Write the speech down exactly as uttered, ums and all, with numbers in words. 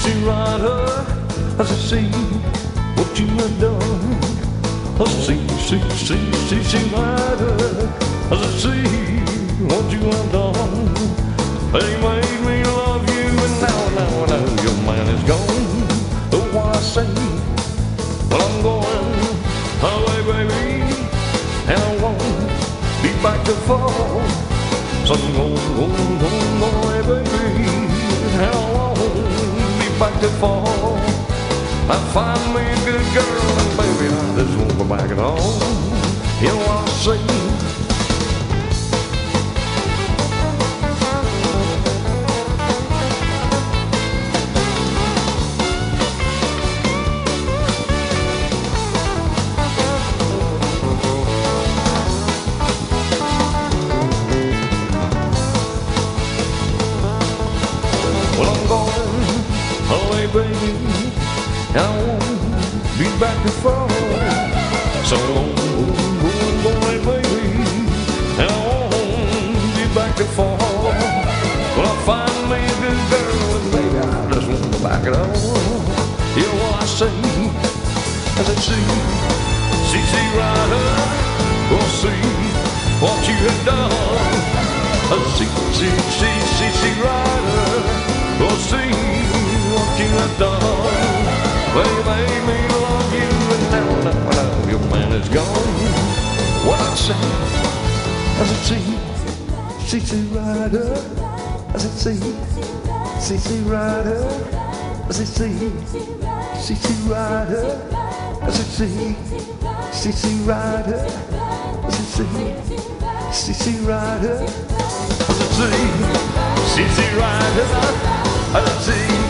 C Rider, as I see what you have done. I see, see, see, see, C Rider, as I see what you have done. They made me love you, and now, now, now your man is gone. Oh, why I say, well, I'm going away, baby, and I won't be back to fall. So I'm going, going, going away, baby, and I won't be back to fall. I find me a good girl, and baby, I just won't go back at all. You know what I say? Well, I'm going away, baby, and I won't be back to fall. So I'm going away, baby, and I won't be back to fall. Well, I find me a good girl, and baby, I just won't go back at all. You know what I say, as I see, see, see, Rider, we'll see what you have done. I see, see, see, see, see, Rider, we'll see what you have done. They made me love you, and now, now, now your man is gone. What I say, as I see, see, see, Rider, as I see, see, see, Rider, as I see, see, see, Rider, as I see, see, see, Rider, as I see, see, see, Rider, as I see, see, see, Rider, as I see.